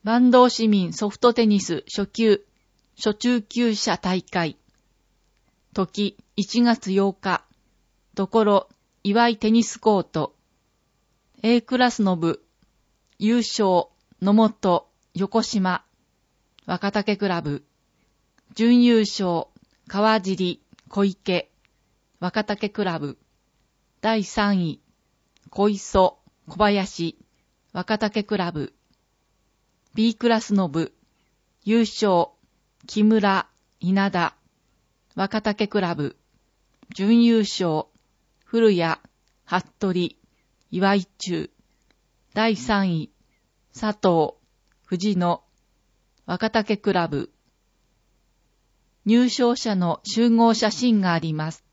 坂東市民ソフトテニス初中級者大会。時1月8日。ところ、岩井テニスコート。A クラスの部。優勝、野本、横島。若竹クラブ。準優勝、川尻、小池。若竹クラブ。第3位、小磯、小林。若竹クラブ。B クラスの部。優勝、木村、稲田。若竹クラブ。準優勝、古谷、服部、岩井中。第3位、佐藤、藤野。若竹クラブ。入賞者の集合写真があります。